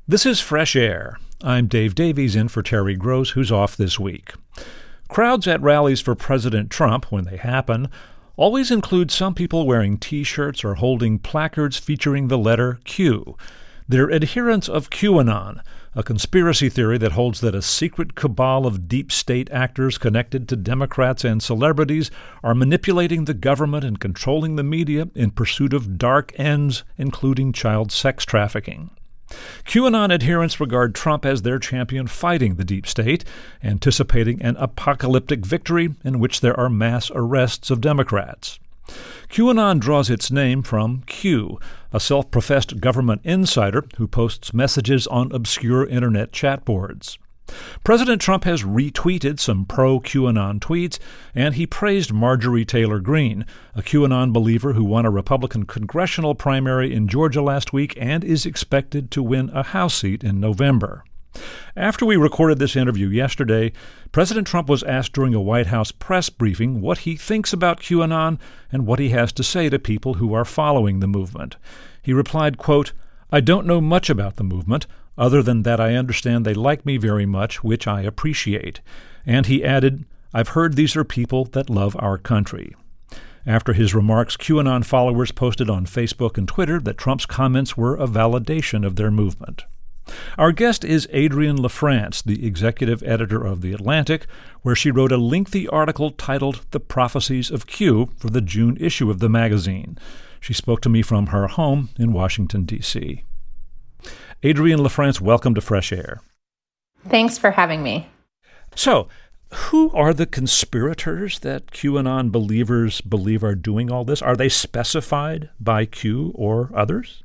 This is Fresh Air. I'm Dave Davies in for Terry Gross, who's off this week. Crowds at rallies for President Trump, when they happen, always include some people wearing T-shirts or holding placards featuring the letter Q. They're adherents of QAnon, a conspiracy theory that holds that a secret cabal of deep state actors connected to Democrats and celebrities are manipulating the government and controlling the media in pursuit of dark ends, including child sex trafficking. QAnon adherents regard Trump as their champion fighting the deep state, anticipating an apocalyptic victory in which there are mass arrests of Democrats. QAnon draws its name from Q, a self-professed government insider who posts messages on obscure internet chat boards. President Trump has retweeted some pro-QAnon tweets, and he praised Marjorie Taylor Greene, a QAnon believer who won a Republican congressional primary in Georgia last week and is expected to win a House seat in November. After we recorded this interview yesterday, President Trump was asked during a White House press briefing what he thinks about QAnon and what he has to say to people who are following the movement. He replied, quote, "I don't know much about the movement, other than that I understand they like me very much, which I appreciate." And he added, "I've heard these are people that love our country." After his remarks, QAnon followers posted on Facebook and Twitter that Trump's comments were a validation of their movement. Our guest is Adrienne LaFrance, the executive editor of The Atlantic, where she wrote a lengthy article titled The Prophecies of Q for the June issue of the magazine. She spoke to me from her home in Washington, D.C. Adrienne LaFrance, welcome to Fresh Air. Thanks for having me. So, who are the conspirators that QAnon believers believe are doing all this? Are they specified by Q or others?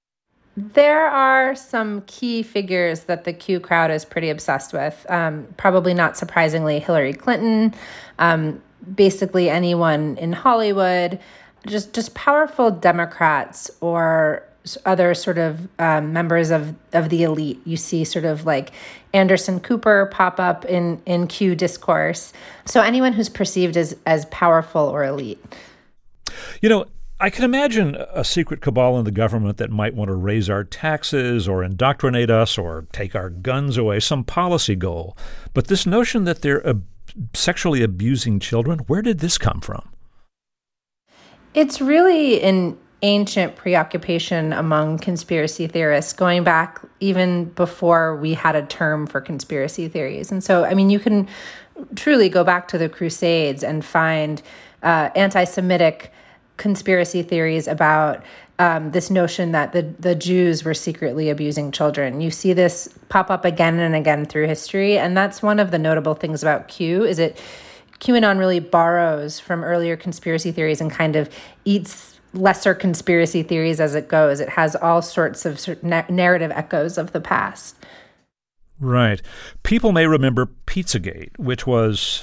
There are some key figures that the Q crowd is pretty obsessed with. Probably not surprisingly, Hillary Clinton, basically anyone in Hollywood, just powerful Democrats or other sort of members of the elite. You see sort of like Anderson Cooper pop up in Q discourse. So anyone who's perceived as powerful or elite. You know, I can imagine a secret cabal in the government that might want to raise our taxes or indoctrinate us or take our guns away, some policy goal. But this notion that they're sexually abusing children, where did this come from? It's really an ancient preoccupation among conspiracy theorists, going back even before we had a term for conspiracy theories. And so, I mean, you can truly go back to the Crusades and find anti-Semitic conspiracy theories about this notion that the Jews were secretly abusing children. You see this pop up again and again through history, and that's one of the notable things about Q, is it QAnon really borrows from earlier conspiracy theories and kind of eats lesser conspiracy theories as it goes. It has all sorts of narrative echoes of the past. Right. People may remember Pizzagate, which was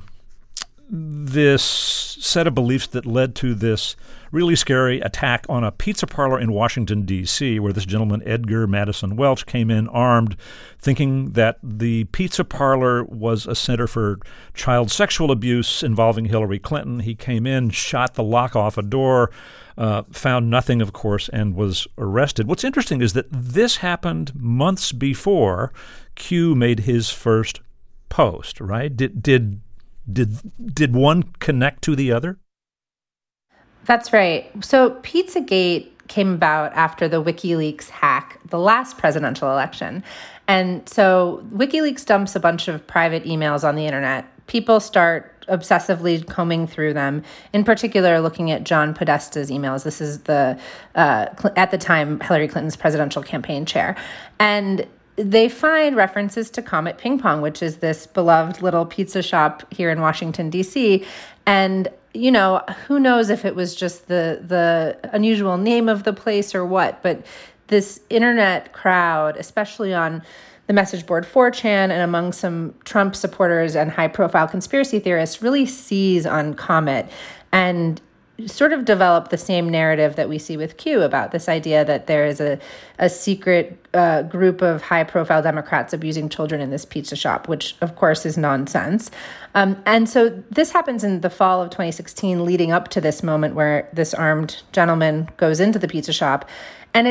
this set of beliefs that led to this really scary attack on a pizza parlor in Washington, D.C., where this gentleman, Edgar Madison Welch, came in armed, thinking that the pizza parlor was a center for child sexual abuse involving Hillary Clinton. He came in, shot the lock off a door, found nothing, of course, and was arrested. What's interesting is that this happened months before Q made his first post, right? Did one connect to the other? That's right. So Pizzagate came about after the WikiLeaks hack, the last presidential election. And so WikiLeaks dumps a bunch of private emails on the internet. People start obsessively combing through them, in particular looking at John Podesta's emails. This is at the time, Hillary Clinton's presidential campaign chair. And they find references to Comet Ping Pong, which is this beloved little pizza shop here in Washington, D.C. And, you know, who knows if it was just the unusual name of the place or what, but this internet crowd, especially on the message board 4chan and among some Trump supporters and high-profile conspiracy theorists, really seize on Comet and sort of develop the same narrative that we see with Q about this idea that there is a secret group of high-profile Democrats abusing children in this pizza shop, which, of course, is nonsense. And so this happens in the fall of 2016, leading up to this moment where this armed gentleman goes into the pizza shop. And it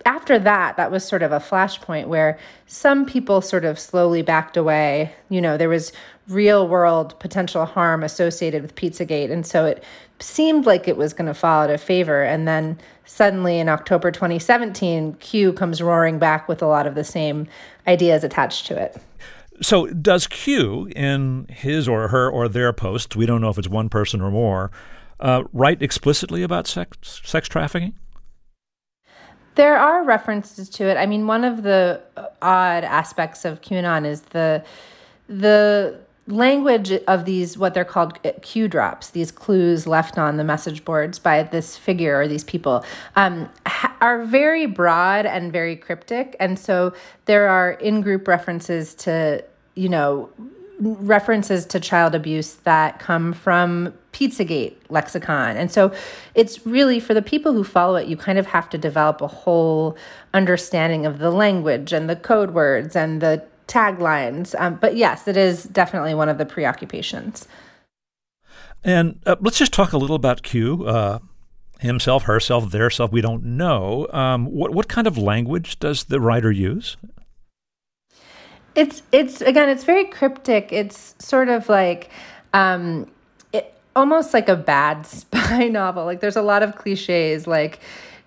after that, that was sort of a flashpoint where some people sort of slowly backed away. There was real world potential harm associated with Pizzagate. And so it seemed like it was going to fall out of favor. And then suddenly in October 2017, Q comes roaring back with a lot of the same ideas attached to it. So does Q, in his or her or their posts, we don't know if it's one person or more, write explicitly about sex trafficking? There are references to it. I mean, one of the odd aspects of QAnon is the language of these, what they're called Q drops, these clues left on the message boards by this figure or these people, are very broad and very cryptic. And so there are in-group references to, references to child abuse that come from Pizzagate lexicon. And so it's really, for the people who follow it, you kind of have to develop a whole understanding of the language and the code words and the taglines. But yes, it is definitely one of the preoccupations. And let's just talk a little about Q, himself, herself, theirself. We don't know. What kind of language does the writer use? It's very cryptic. It's sort of like almost like a bad spy novel. Like there's a lot of cliches, like,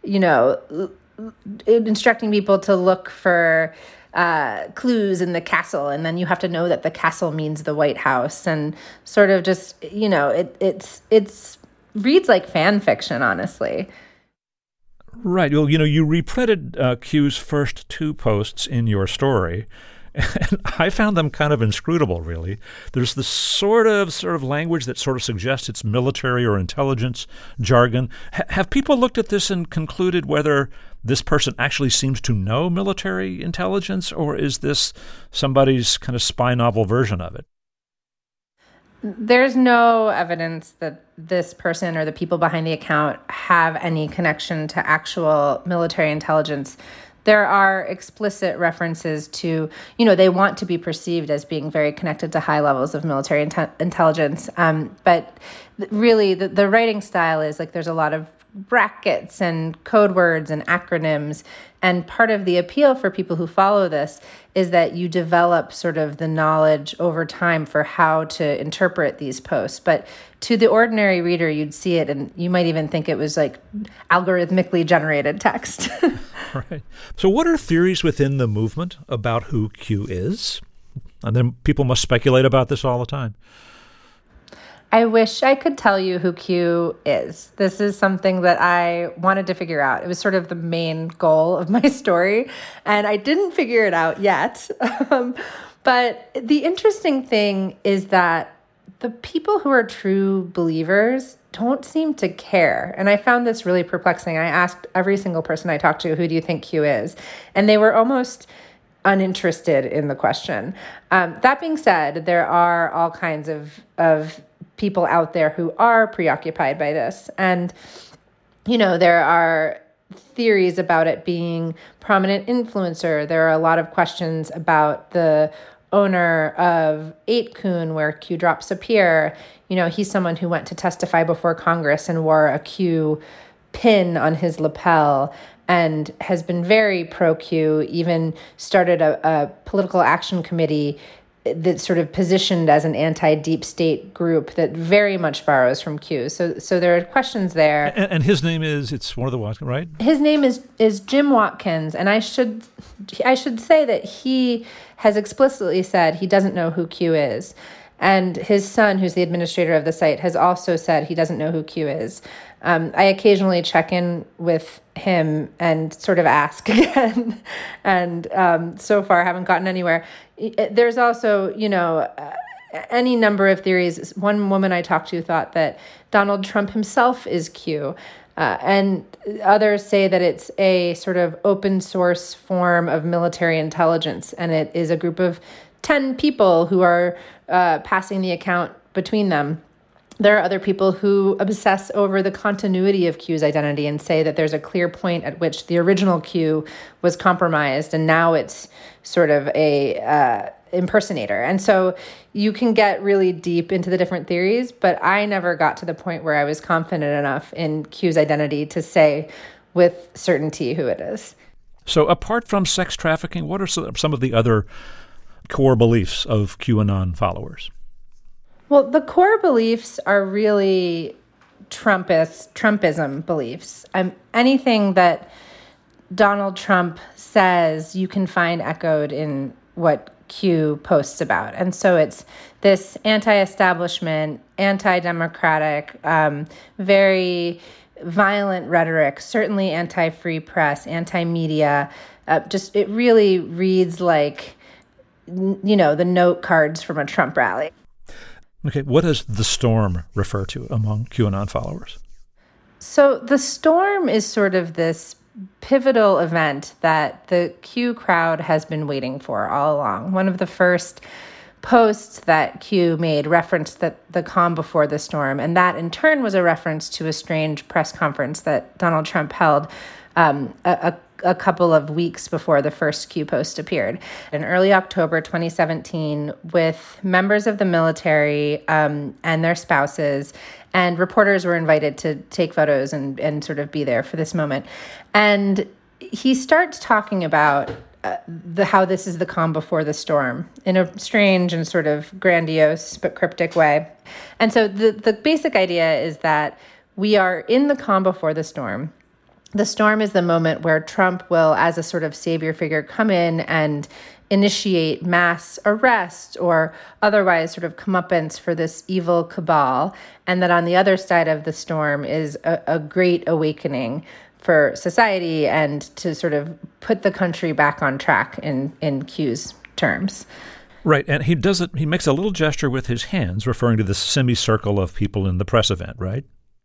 instructing people to look for clues in the castle, and then you have to know that the castle means the White House, and sort of just, it's reads like fan fiction, honestly. Right. Well, you reprinted Q's first two posts in your story, and I found them kind of inscrutable, really. There's this sort of language that sort of suggests it's military or intelligence jargon. Have people looked at this and concluded whether this person actually seems to know military intelligence, or is this somebody's kind of spy novel version of it? There's no evidence that this person or the people behind the account have any connection to actual military intelligence. There are explicit references to, they want to be perceived as being very connected to high levels of military intelligence. But really, the writing style is like there's a lot of brackets and code words and acronyms. And part of the appeal for people who follow this is that you develop sort of the knowledge over time for how to interpret these posts. But to the ordinary reader, you'd see it and you might even think it was like algorithmically generated text. Right. So what are theories within the movement about who Q is? And then people must speculate about this all the time. I wish I could tell you who Q is. This is something that I wanted to figure out. It was sort of the main goal of my story, and I didn't figure it out yet. But the interesting thing is that the people who are true believers don't seem to care. And I found this really perplexing. I asked every single person I talked to, who do you think Q is? And they were almost uninterested in the question. That being said, there are all kinds of people out there who are preoccupied by this. And, there are theories about it being prominent influencer. There are a lot of questions about the owner of 8kun, where Q drops appear. He's someone who went to testify before Congress and wore a Q pin on his lapel and has been very pro-Q, even started a political action committee that's sort of positioned as an anti-deep state group that very much borrows from Q. So there are questions there. And his name is, it's one of the Watkins, right? His name is Jim Watkins. And I should say that he has explicitly said he doesn't know who Q is. And his son, who's the administrator of the site, has also said he doesn't know who Q is. I occasionally check in with him and sort of ask again. And so far, haven't gotten anywhere. There's also, any number of theories. One woman I talked to thought that Donald Trump himself is Q. And others say that it's a sort of open source form of military intelligence. And it is a group of 10 people who are passing the account between them. There are other people who obsess over the continuity of Q's identity and say that there's a clear point at which the original Q was compromised and now it's sort of a impersonator. And so you can get really deep into the different theories, but I never got to the point where I was confident enough in Q's identity to say with certainty who it is. So apart from sex trafficking, what are some of the other core beliefs of QAnon followers? Well, the core beliefs are really Trumpism beliefs. Anything that Donald Trump says, you can find echoed in what Q posts about. And so it's this anti-establishment, anti-democratic, very violent rhetoric, certainly anti-free press, anti-media. It really reads like, the note cards from a Trump rally. Okay, what does the storm refer to among QAnon followers? So the storm is sort of this pivotal event that the Q crowd has been waiting for all along. One of the first posts that Q made referenced the calm before the storm, and that in turn was a reference to a strange press conference that Donald Trump held a couple of weeks before the first Q post appeared. In early October 2017, with members of the military and their spouses, and reporters were invited to take photos and sort of be there for this moment. And he starts talking about how this is the calm before the storm in a strange and sort of grandiose but cryptic way. And so the basic idea is that we are in the calm before the storm. The storm is the moment where Trump will, as a sort of savior figure, come in and initiate mass arrest or otherwise sort of comeuppance for this evil cabal. And that on the other side of the storm is a great awakening for society and to sort of put the country back on track in Q's terms. Right, and he makes a little gesture with his hands referring to this semicircle of people in the press event, right?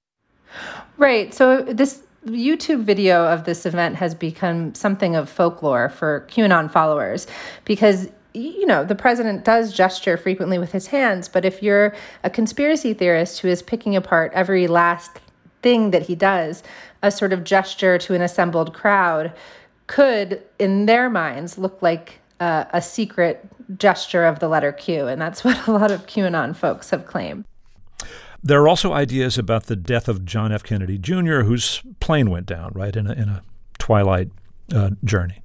Right, so this YouTube video of this event has become something of folklore for QAnon followers because, the president does gesture frequently with his hands, but if you're a conspiracy theorist who is picking apart every last thing that he does, a sort of gesture to an assembled crowd could, in their minds, look like a secret gesture of the letter Q, and that's what a lot of QAnon folks have claimed. There are also ideas about the death of John F. Kennedy Jr., whose plane went down, right, in a twilight journey.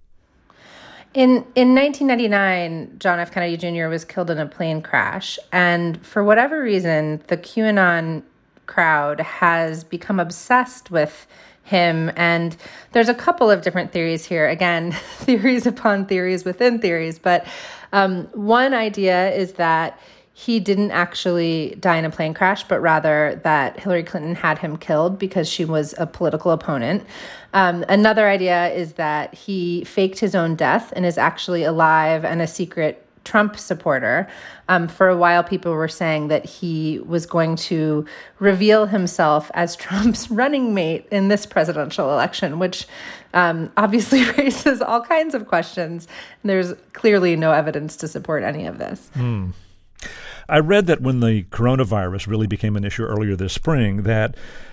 In 1999, John F. Kennedy Jr. was killed in a plane crash, and for whatever reason, the QAnon crowd has become obsessed with him, and there's a couple of different theories here. Again, theories upon theories within theories, but one idea is that he didn't actually die in a plane crash, but rather that Hillary Clinton had him killed because she was a political opponent. Another idea is that he faked his own death and is actually alive and a secret Trump supporter. For a while, people were saying that he was going to reveal himself as Trump's running mate in this presidential election, which obviously raises all kinds of questions. There's clearly no evidence to support any of this. I read that when the coronavirus really became an issue earlier this spring, that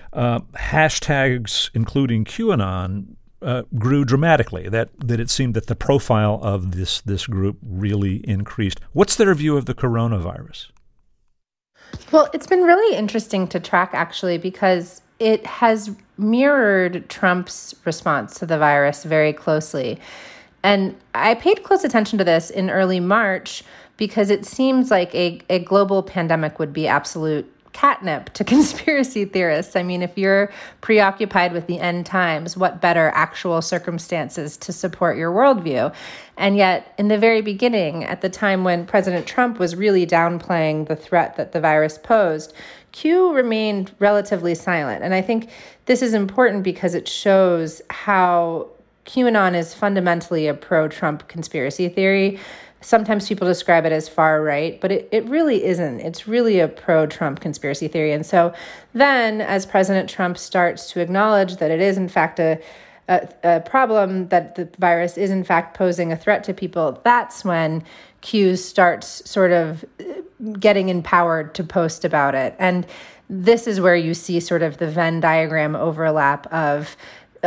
hashtags, including QAnon, grew dramatically, that it seemed that the profile of this group really increased. What's their view of the coronavirus? Well, it's been really interesting to track, actually, because it has mirrored Trump's response to the virus very closely. And I paid close attention to this in early March because it seems like a global pandemic would be absolute catnip to conspiracy theorists. I mean, if you're preoccupied with the end times, what better actual circumstances to support your worldview? And yet, in the very beginning, at the time when President Trump was really downplaying the threat that the virus posed, Q remained relatively silent. And I think this is important because it shows how QAnon is fundamentally a pro-Trump conspiracy theory. Sometimes people describe it as far right, but it really isn't. It's really a pro-Trump conspiracy theory. And so then, as President Trump starts to acknowledge that it is, in fact, a problem, that the virus is, in fact, posing a threat to people, that's when Q starts sort of getting empowered to post about it. And this is where you see sort of the Venn diagram overlap of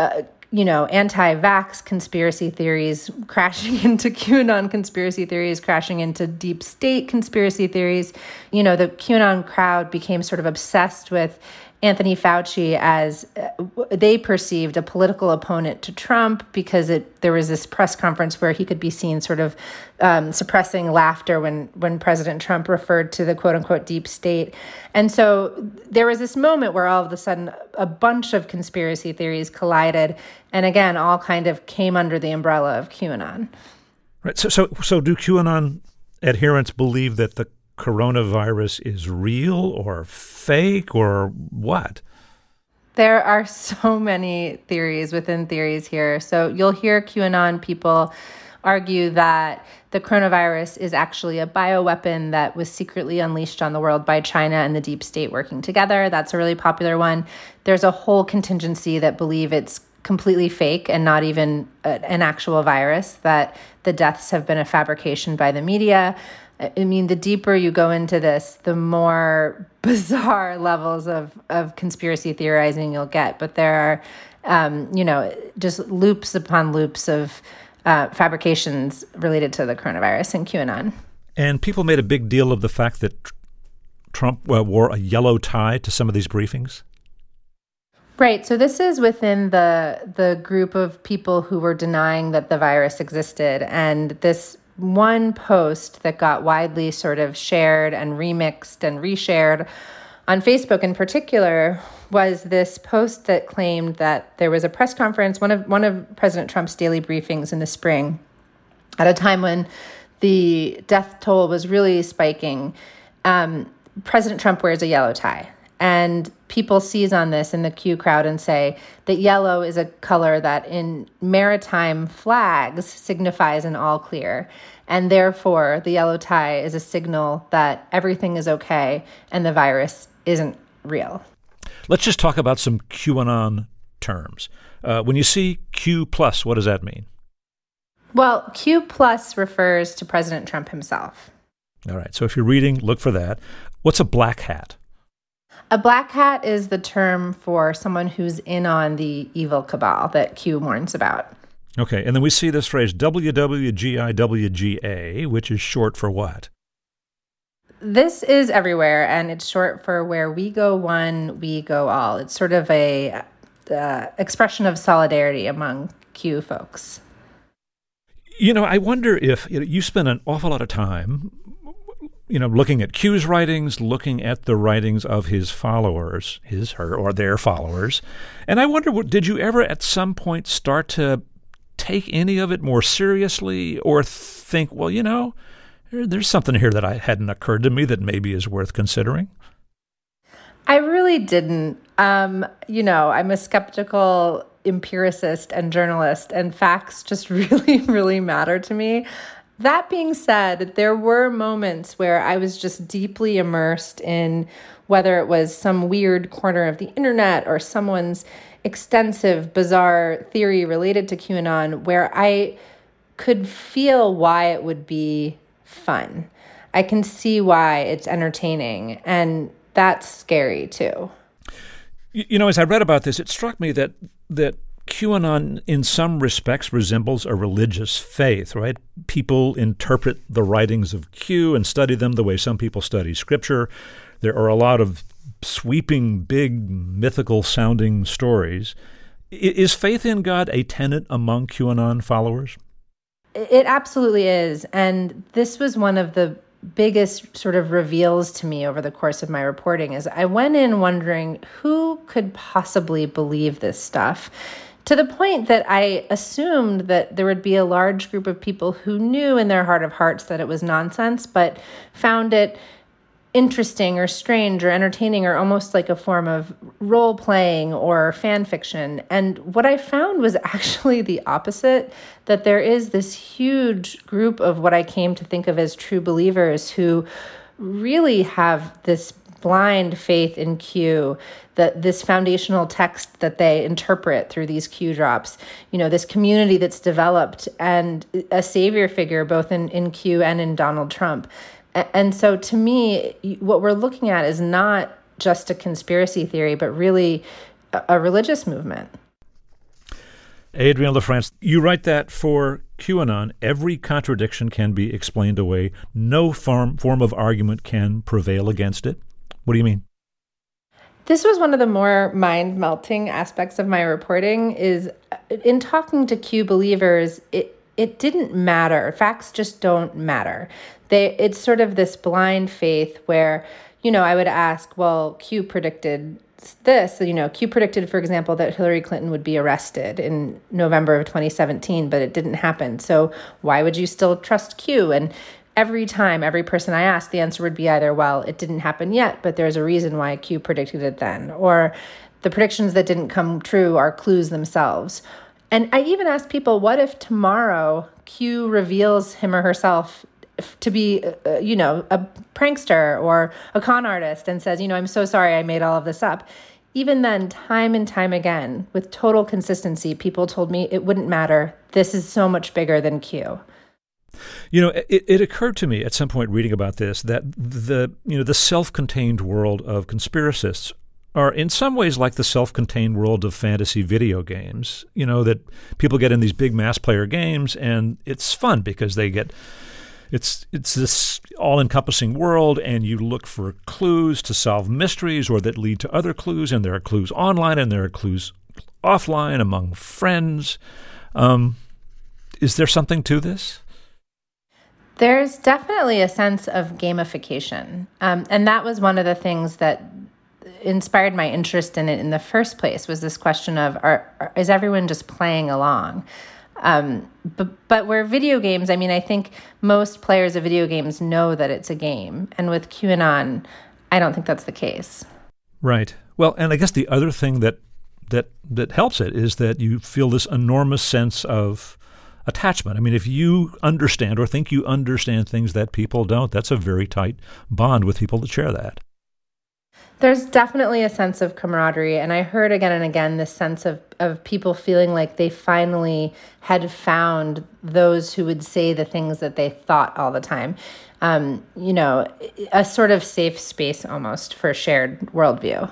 anti-vax conspiracy theories crashing into QAnon conspiracy theories, crashing into deep state conspiracy theories. The QAnon crowd became sort of obsessed with Anthony Fauci as they perceived a political opponent to Trump because there was this press conference where he could be seen sort of suppressing laughter when President Trump referred to the quote unquote deep state. And so there was this moment where all of a sudden a bunch of conspiracy theories collided. And again, all kind of came under the umbrella of QAnon. Right. So do QAnon adherents believe that the coronavirus is real or fake or what? There are so many theories within theories here. So you'll hear QAnon people argue that the coronavirus is actually a bioweapon that was secretly unleashed on the world by China and the deep state working together. That's a really popular one. There's a whole contingency that believe it's completely fake and not even an actual virus, that the deaths have been a fabrication by the media. I mean, the deeper you go into this, the more bizarre levels of conspiracy theorizing you'll get. But there are, just loops upon loops of fabrications related to the coronavirus and QAnon. And people made a big deal of the fact that Trump wore a yellow tie to some of these briefings? Right. So this is within the group of people who were denying that the virus existed. And this one post that got widely sort of shared and remixed and reshared on Facebook in particular was this post that claimed that there was a press conference, one of President Trump's daily briefings in the spring, at a time when the death toll was really spiking. President Trump wears a yellow tie. And people seize on this in the Q crowd and say that yellow is a color that in maritime flags signifies an all clear. And therefore, the yellow tie is a signal that everything is okay and the virus isn't real. Let's just talk about some QAnon terms. When you see Q+, what does that mean? Well, Q+ refers to President Trump himself. All right. So if you're reading, look for that. What's a black hat? A black hat is the term for someone who's in on the evil cabal that Q warns about. Okay, and then we see this phrase WWGIWGA, which is short for what? This is everywhere, and it's short for where we go one, we go all. It's sort of a expression of solidarity among Q folks. I wonder if you spend an awful lot of time looking at Q's writings, looking at the writings of his followers, his, her, or their followers. And I wonder, did you ever at some point start to take any of it more seriously or think, well, there's something here that hadn't occurred to me that maybe is worth considering? I really didn't. I'm a skeptical empiricist and journalist, and facts just really, really matter to me. That being said, there were moments where I was just deeply immersed in whether it was some weird corner of the internet or someone's extensive, bizarre theory related to QAnon, where I could feel why it would be fun. I can see why it's entertaining, and that's scary too. As I read about this, it struck me that QAnon in some respects resembles a religious faith, right? People interpret the writings of Q and study them the way some people study Scripture. There are a lot of sweeping, big, mythical-sounding stories. Is faith in God a tenet among QAnon followers? It absolutely is. And this was one of the biggest sort of reveals to me over the course of my reporting is I went in wondering who could possibly believe this stuff, to the point that I assumed that there would be a large group of people who knew in their heart of hearts that it was nonsense, but found it interesting or strange or entertaining or almost like a form of role-playing or fan fiction. And what I found was actually the opposite, that there is this huge group of what I came to think of as true believers who really have this blind faith in Q, that this foundational text that they interpret through these Q drops, this community that's developed and a savior figure both in Q and in Donald Trump. And so to me, what we're looking at is not just a conspiracy theory, but really a religious movement. Adrienne LaFrance, you write that for QAnon, every contradiction can be explained away. No form of argument can prevail against it. What do you mean? This was one of the more mind-melting aspects of my reporting is in talking to Q believers, it didn't matter. Facts just don't matter. It's sort of this blind faith where, I would ask, well, Q predicted this, Q predicted, for example, that Hillary Clinton would be arrested in November of 2017, but it didn't happen. So why would you still trust Q? And every time, every person I asked, the answer would be either, well, it didn't happen yet, but there's a reason why Q predicted it then, or the predictions that didn't come true are clues themselves. And I even asked people, what if tomorrow Q reveals him or herself to be, a prankster or a con artist and says, I'm so sorry I made all of this up. Even then, time and time again, with total consistency, people told me it wouldn't matter. This is so much bigger than Q. It occurred to me at some point reading about this that the self-contained world of conspiracists are in some ways like the self-contained world of fantasy video games, that people get in these big mass player games, and it's fun because it's this all-encompassing world, and you look for clues to solve mysteries or that lead to other clues, and there are clues online and there are clues offline among friends. Is there something to this? There's definitely a sense of gamification. And that was one of the things that inspired my interest in it in the first place, was this question of, is everyone just playing along? But where video games, I think most players of video games know that it's a game. And with QAnon, I don't think that's the case. Right. Well, and I guess the other thing that helps it is that you feel this enormous sense of attachment. If you understand or think you understand things that people don't, that's a very tight bond with people that share that. There's definitely a sense of camaraderie. And I heard again and again this sense of people feeling like they finally had found those who would say the things that they thought all the time. A sort of safe space almost for shared worldview.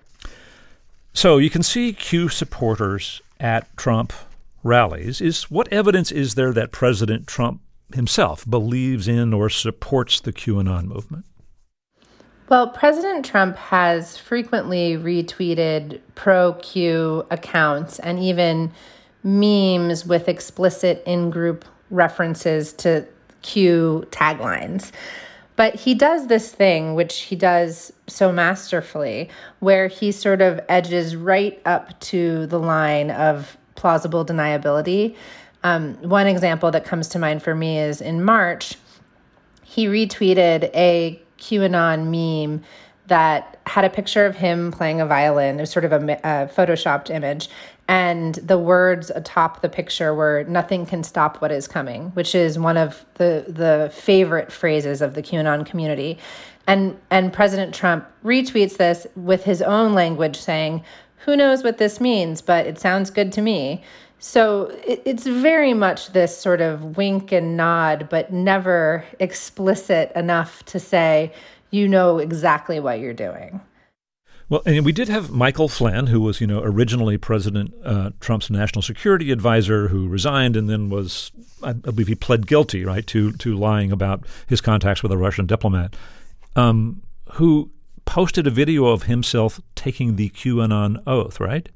So you can see Q supporters at Trump rallies. What evidence is there that President Trump himself believes in or supports the QAnon movement? Well, President Trump has frequently retweeted pro-Q accounts and even memes with explicit in-group references to Q taglines. But he does this thing, which he does so masterfully, where he sort of edges right up to the line of plausible deniability. One example that comes to mind for me is in March, he retweeted a QAnon meme that had a picture of him playing a violin. It was sort of a photoshopped image. And the words atop the picture were, "Nothing can stop what is coming," which is one of the favorite phrases of the QAnon community. And President Trump retweets this with his own language saying, "Who knows what this means, but it sounds good to me." So it's very much this sort of wink and nod, but never explicit enough to say, you know exactly what you're doing. Well, and we did have Michael Flynn, who was, originally President Trump's national security advisor, who resigned and then was, I believe he pled guilty, right, to lying about his contacts with a Russian diplomat, who posted a video of himself taking the QAnon oath, right?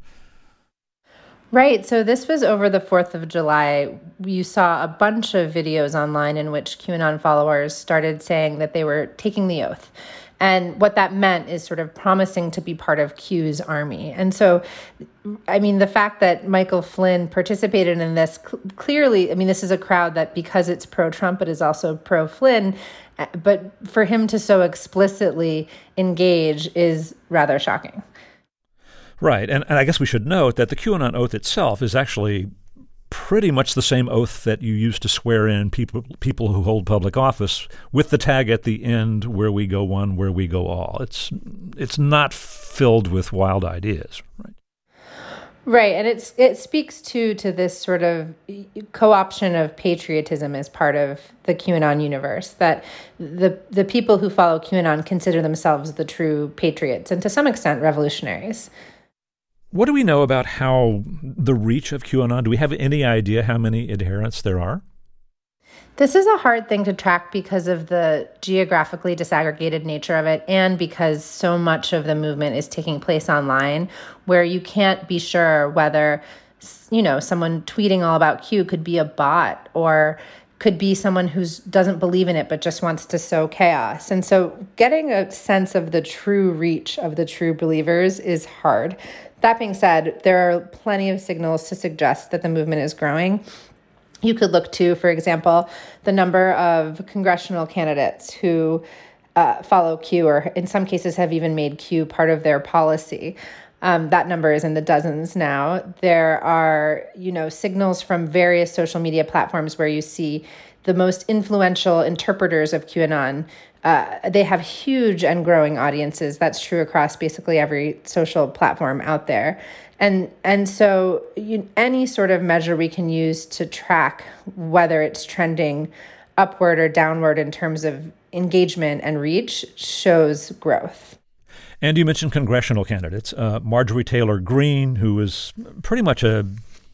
Right. So this was over the 4th of July. You saw a bunch of videos online in which QAnon followers started saying that they were taking the oath. And what that meant is sort of promising to be part of Q's army. And so, the fact that Michael Flynn participated in this, clearly, this is a crowd that, because it's pro-Trump, it is also pro-Flynn. But for him to so explicitly engage is rather shocking. Right. And I guess we should note that the QAnon oath itself is actually pretty much the same oath that you use to swear in people who hold public office, with the tag at the end, "Where we go one, where we go all." It's not filled with wild ideas, right? Right, and it speaks to this sort of co-option of patriotism as part of the QAnon universe, that the people who follow QAnon consider themselves the true patriots and to some extent revolutionaries. What do we know about how the reach of QAnon? Do we have any idea how many adherents there are? This is a hard thing to track because of the geographically disaggregated nature of it and because so much of the movement is taking place online where you can't be sure whether, someone tweeting all about Q could be a bot or could be someone who doesn't believe in it but just wants to sow chaos. And so getting a sense of the true reach of the true believers is hard. That being said, there are plenty of signals to suggest that the movement is growing. You could look to, for example, the number of congressional candidates who follow Q or in some cases have even made Q part of their policy. That number is in the dozens now. There are, signals from various social media platforms where you see the most influential interpreters of QAnon. They have huge and growing audiences. That's true across basically every social platform out there. And so any sort of measure we can use to track whether it's trending upward or downward in terms of engagement and reach shows growth. And you mentioned congressional candidates. Marjorie Taylor Greene, who is pretty much a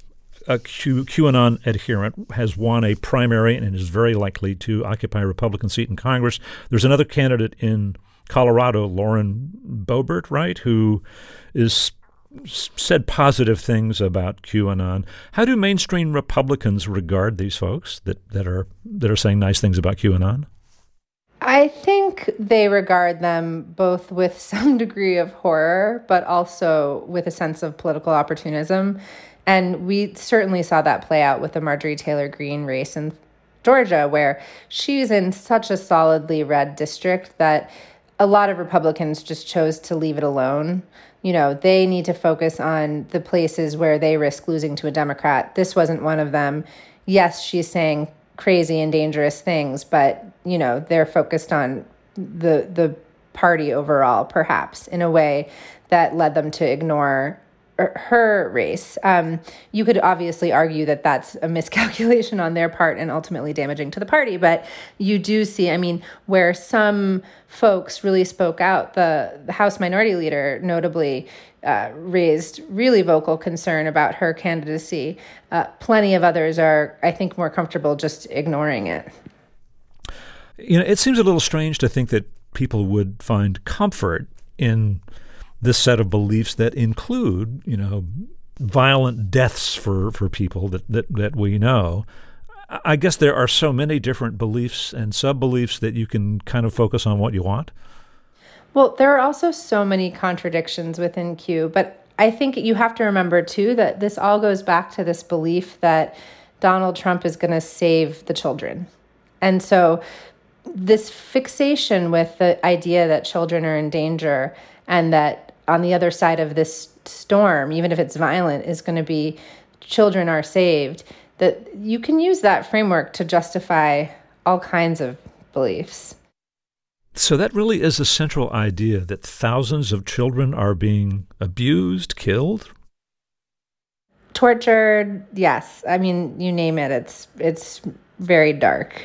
QAnon adherent, has won a primary and is very likely to occupy a Republican seat in Congress. There's another candidate in Colorado, Lauren Boebert, right, who is said positive things about QAnon. How do mainstream Republicans regard these folks that are saying nice things about QAnon? I think they regard them both with some degree of horror, but also with a sense of political opportunism. And we certainly saw that play out with the Marjorie Taylor Greene race in Georgia, where she's in such a solidly red district that a lot of Republicans just chose to leave it alone. They need to focus on the places where they risk losing to a Democrat. This wasn't one of them. Yes, she's saying crazy and dangerous things, but, they're focused on the party overall, perhaps, in a way that led them to ignore her race. You could obviously argue that that's a miscalculation on their part and ultimately damaging to the party. But you do see, where some folks really spoke out, the House Minority Leader notably raised really vocal concern about her candidacy. Plenty of others are, I think, more comfortable just ignoring it. It seems a little strange to think that people would find comfort in this set of beliefs that include, violent deaths for people that we know. I guess there are so many different beliefs and sub-beliefs that you can kind of focus on what you want. Well, there are also so many contradictions within Q, but I think you have to remember, too, that this all goes back to this belief that Donald Trump is going to save the children. And so this fixation with the idea that children are in danger and that on the other side of this storm, even if it's violent, is going to be children are saved, that you can use that framework to justify all kinds of beliefs. So that really is a central idea, that thousands of children are being abused, killed? Tortured, yes. You name it. It's very dark.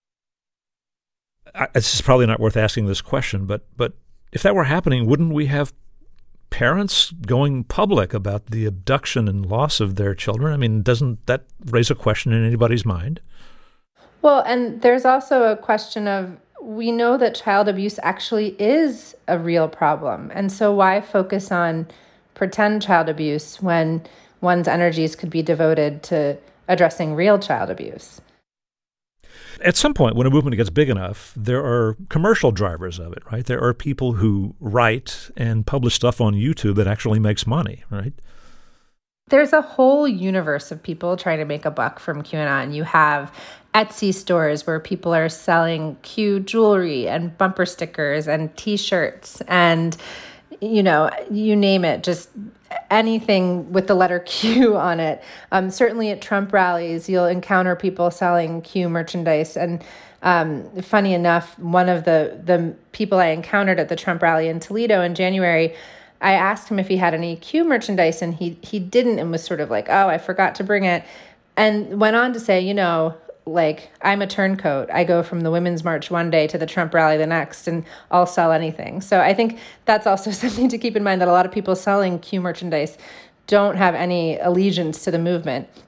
It's probably not worth asking this question, but if that were happening, wouldn't we have parents going public about the abduction and loss of their children? Doesn't that raise a question in anybody's mind? Well, and there's also a question of, we know that child abuse actually is a real problem. And so why focus on pretend child abuse when one's energies could be devoted to addressing real child abuse? At some point, when a movement gets big enough, there are commercial drivers of it, right? There are people who write and publish stuff on YouTube that actually makes money, right? There's a whole universe of people trying to make a buck from QAnon. You have Etsy stores where people are selling Q jewelry and bumper stickers and T-shirts and, you name it, just anything with the letter Q on it. Certainly at Trump rallies, you'll encounter people selling Q merchandise. And funny enough, one of the people I encountered at the Trump rally in Toledo in January, I asked him if he had any Q merchandise, and he didn't, and was sort of like, oh, I forgot to bring it. And went on to say, I'm a turncoat. I go from the Women's March one day to the Trump rally the next, and I'll sell anything. So I think that's also something to keep in mind, that a lot of people selling Q merchandise don't have any allegiance to the movement.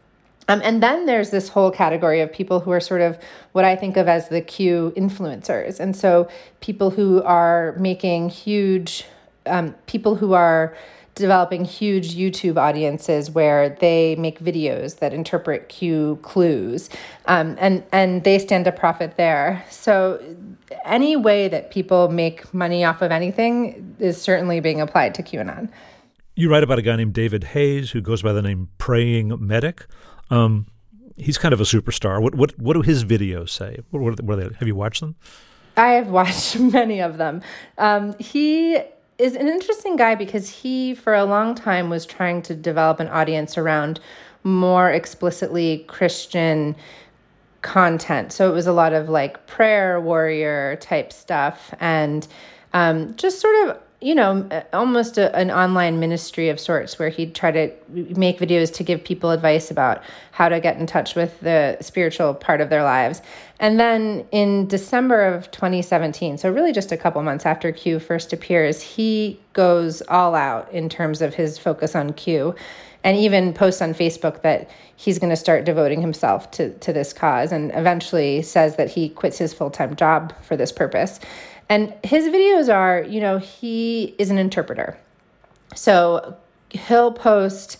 And then there's this whole category of people who are sort of what I think of as the Q influencers. And so people who are making huge, people who are developing huge YouTube audiences where they make videos that interpret Q clues, and they stand to profit there. So any way that people make money off of anything is certainly being applied to QAnon. You write about a guy named David Hayes who goes by the name Praying Medic. He's kind of a superstar. What do his videos say? What are they? Have you watched them? I have watched many of them. He is an interesting guy because he, for a long time, was trying to develop an audience around more explicitly Christian content. So it was a lot of like prayer warrior type stuff and just sort of, almost an online ministry of sorts where he'd try to make videos to give people advice about how to get in touch with the spiritual part of their lives. And then in December of 2017, so really just a couple months after Q first appears, he goes all out in terms of his focus on Q and even posts on Facebook that he's going to start devoting himself to this cause and eventually says that he quits his full-time job for this purpose. And his videos are, he is an interpreter. So he'll post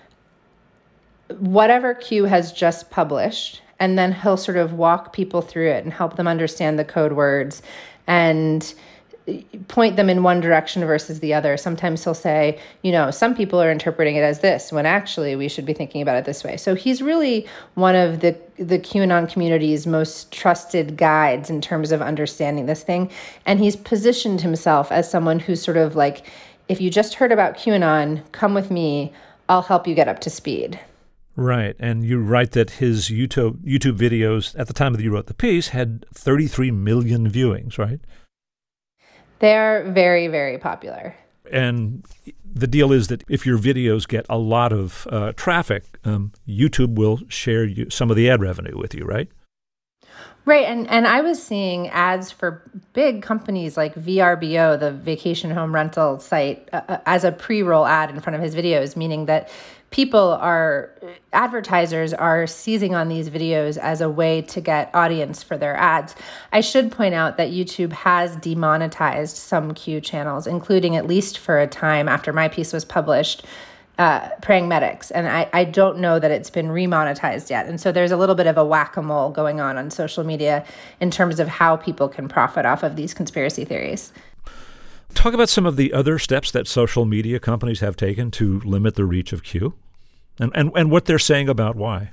whatever Q has just published, and then he'll sort of walk people through it and help them understand the code words and point them in one direction versus the other. Sometimes he'll say, some people are interpreting it as this, when actually we should be thinking about it this way. So he's really one of the QAnon community's most trusted guides in terms of understanding this thing. And he's positioned himself as someone who's sort of like, if you just heard about QAnon, come with me, I'll help you get up to speed. Right. And you write that his YouTube videos, at the time that you wrote the piece, had 33 million viewings, right? They're very, very popular. And the deal is that if your videos get a lot of traffic, YouTube will share some of the ad revenue with you, right? Right. And I was seeing ads for big companies like VRBO, the vacation home rental site, as a pre-roll ad in front of his videos, meaning that advertisers are seizing on these videos as a way to get audience for their ads. I should point out that YouTube has demonetized some Q channels, including, at least for a time after my piece was published, Praying Medics. And I don't know that it's been remonetized yet. And so there's a little bit of a whack-a-mole going on social media in terms of how people can profit off of these conspiracy theories. Talk about some of the other steps that social media companies have taken to limit the reach of Q and what they're saying about why.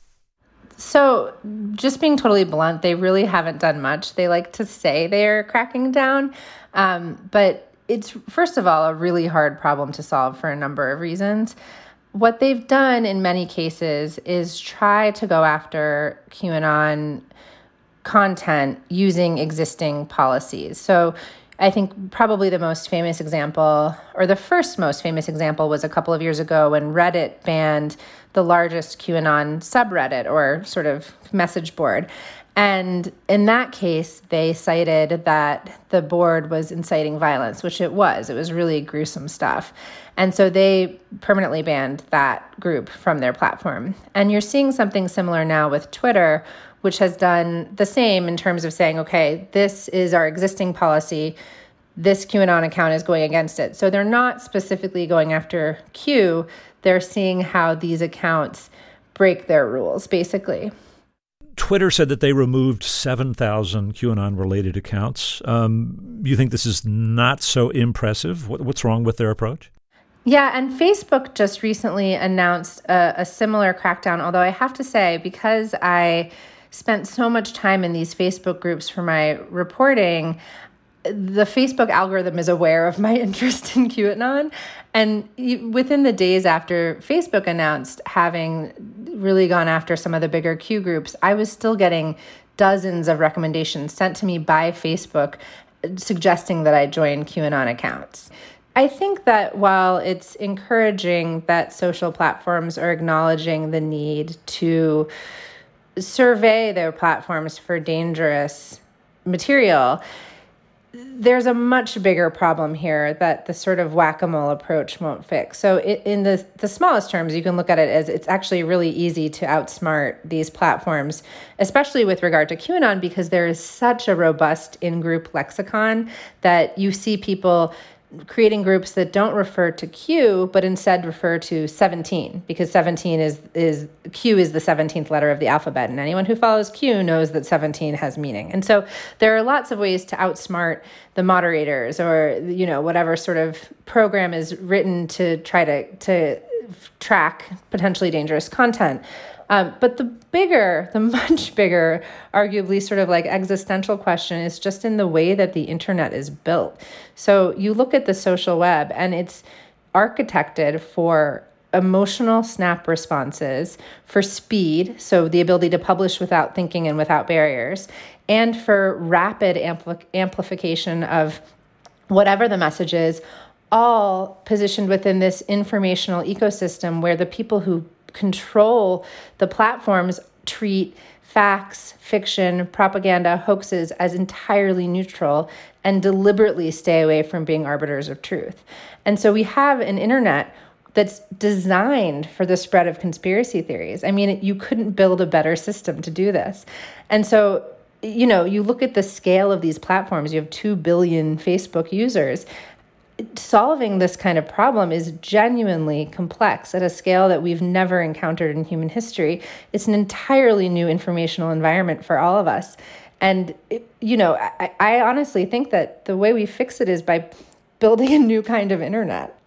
So just being totally blunt, they really haven't done much. They like to say they're cracking down, but it's, first of all, a really hard problem to solve for a number of reasons. What they've done in many cases is try to go after QAnon content using existing policies. So I think probably the most famous example, or the first most famous example, was a couple of years ago when Reddit banned the largest QAnon subreddit or sort of message board. And in that case, they cited that the board was inciting violence, which it was. It was really gruesome stuff. And so they permanently banned that group from their platform. And you're seeing something similar now with Twitter, which has done the same in terms of saying, okay, this is our existing policy. This QAnon account is going against it. So they're not specifically going after Q. They're seeing how these accounts break their rules, basically. Twitter said that they removed 7,000 QAnon-related accounts. You think this is not so impressive? What's wrong with their approach? Yeah, and Facebook just recently announced a similar crackdown, although I have to say, because I spent so much time in these Facebook groups for my reporting, the Facebook algorithm is aware of my interest in QAnon. And within the days after Facebook announced having really gone after some of the bigger Q groups, I was still getting dozens of recommendations sent to me by Facebook suggesting that I join QAnon accounts. I think that while it's encouraging that social platforms are acknowledging the need to survey their platforms for dangerous material, there's a much bigger problem here that the sort of whack-a-mole approach won't fix. So in the smallest terms, you can look at it as it's actually really easy to outsmart these platforms, especially with regard to QAnon, because there is such a robust in-group lexicon that you see people creating groups that don't refer to Q, but instead refer to 17, because 17 is Q is the 17th letter of the alphabet. And anyone who follows Q knows that 17 has meaning. And so there are lots of ways to outsmart the moderators or, whatever sort of program is written to try to track potentially dangerous content. But the much bigger, arguably sort of like existential question is just in the way that the internet is built. So you look at the social web and it's architected for emotional snap responses, for speed, so the ability to publish without thinking and without barriers, and for rapid amplification of whatever the message is, all positioned within this informational ecosystem where the people who control the platforms treat facts, fiction, propaganda, hoaxes as entirely neutral and deliberately stay away from being arbiters of truth. And so we have an internet that's designed for the spread of conspiracy theories. I mean, you couldn't build a better system to do this. And so, you look at the scale of these platforms, you have 2 billion Facebook users. Solving this kind of problem is genuinely complex at a scale that we've never encountered in human history. It's an entirely new informational environment for all of us. And, I honestly think that the way we fix it is by building a new kind of internet.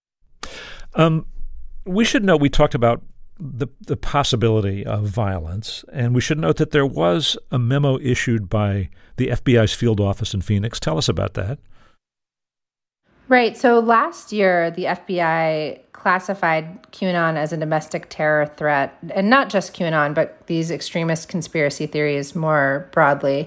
We should note, we talked about the possibility of violence, and we should note that there was a memo issued by the FBI's field office in Phoenix. Tell us about that. Right. So last year, the FBI classified QAnon as a domestic terror threat, and not just QAnon, but these extremist conspiracy theories more broadly.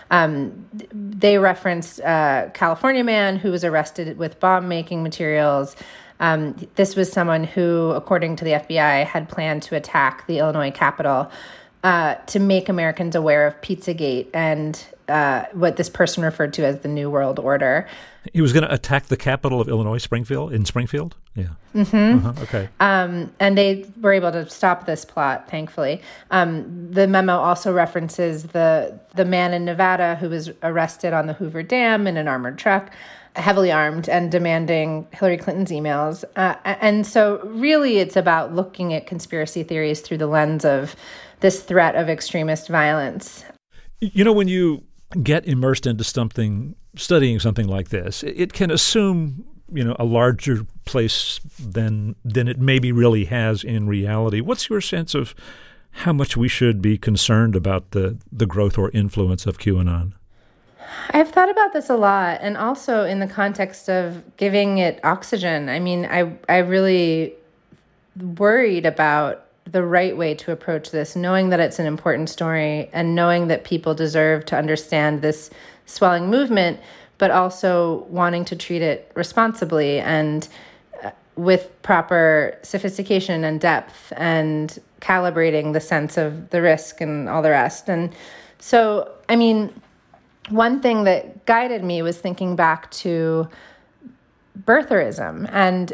They referenced a California man who was arrested with bomb-making materials. This was someone who, according to the FBI, had planned to attack the Illinois Capitol to make Americans aware of Pizzagate and what this person referred to as the New World Order. He was going to attack the capital of Illinois, Springfield? Yeah. Mm-hmm. Okay. And they were able to stop this plot, thankfully. The memo also references the man in Nevada who was arrested on the Hoover Dam in an armored truck, heavily armed and demanding Hillary Clinton's emails. And so really it's about looking at conspiracy theories through the lens of this threat of extremist violence. When you get immersed into studying something like this, it can assume, a larger place than it maybe really has in reality. What's your sense of how much we should be concerned about the growth or influence of QAnon? I've thought about this a lot, and also in the context of giving it oxygen. I mean, I really worried about the right way to approach this, knowing that it's an important story and knowing that people deserve to understand this swelling movement, but also wanting to treat it responsibly and with proper sophistication and depth and calibrating the sense of the risk and all the rest. And so, I mean, one thing that guided me was thinking back to birtherism. And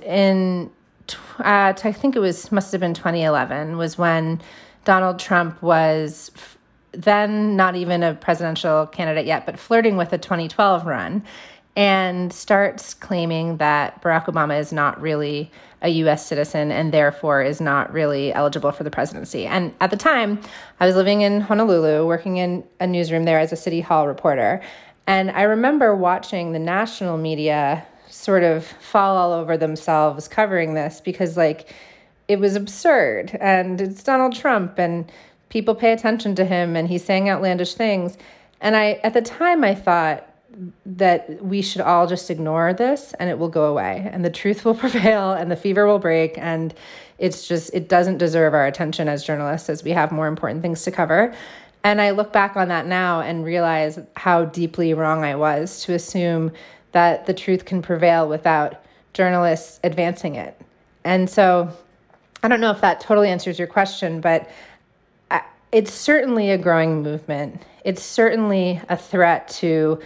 I think it must have been 2011 was when Donald Trump was then not even a presidential candidate yet, but flirting with a 2012 run, and starts claiming that Barack Obama is not really a U.S. citizen and therefore is not really eligible for the presidency. And at the time, I was living in Honolulu, working in a newsroom there as a City Hall reporter. And I remember watching the national media sort of fall all over themselves covering this because, it was absurd. And it's Donald Trump, and people pay attention to him, and he's saying outlandish things. And at the time, I thought that we should all just ignore this and it will go away and the truth will prevail and the fever will break. And it doesn't deserve our attention as journalists, as we have more important things to cover. And I look back on that now and realize how deeply wrong I was to assume that the truth can prevail without journalists advancing it. And so I don't know if that totally answers your question, but it's certainly a growing movement. It's certainly a threat to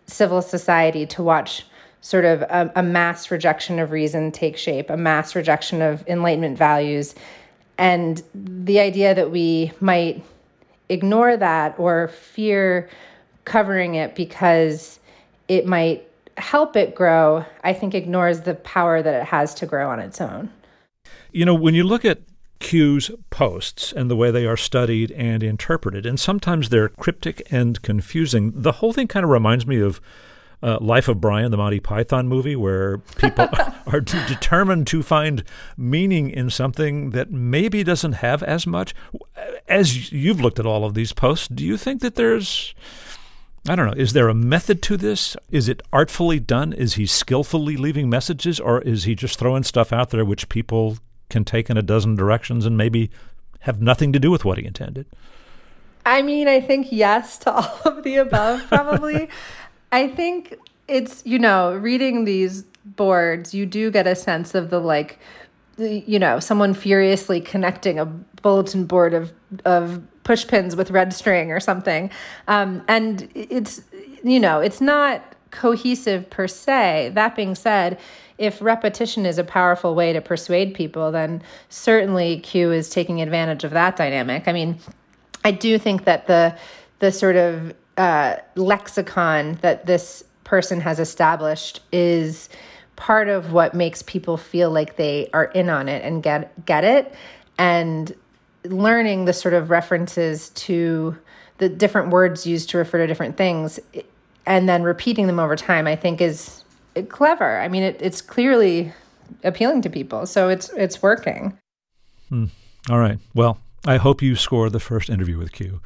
civil society to watch sort of a mass rejection of reason take shape, a mass rejection of Enlightenment values, and the idea that we might ignore that or fear covering it because it might help it grow, I think ignores the power that it has to grow on its own. You know, when you look at Q's posts and the way they are studied and interpreted, and sometimes they're cryptic and confusing, the whole thing kind of reminds me of Life of Brian, the Monty Python movie, where people are determined to find meaning in something that maybe doesn't have as much. As you've looked at all of these posts, do you think that there's, I don't know, is there a method to this? Is it artfully done? Is he skillfully leaving messages, or is he just throwing stuff out there which people can take in a dozen directions and maybe have nothing to do with what he intended? I mean, I think yes to all of the above, probably. I think it's, reading these boards, you do get a sense of someone furiously connecting a bulletin board of push pins with red string or something. And it's not cohesive per se. That being said, if repetition is a powerful way to persuade people, then certainly Q is taking advantage of that dynamic. I mean, I do think that the sort of lexicon that this person has established is part of what makes people feel like they are in on it and get it. And learning the sort of references to the different words used to refer to different things and then repeating them over time, I think is clever. I mean, it's clearly appealing to people, so it's working. All right. Well, I hope you score the first interview with Q.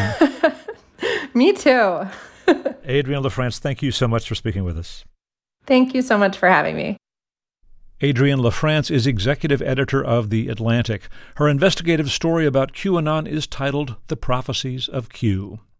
Me too. Adrienne LaFrance, thank you so much for speaking with us. Thank you so much for having me. Adrienne LaFrance is executive editor of The Atlantic. Her investigative story about QAnon is titled The Prophecies of Q.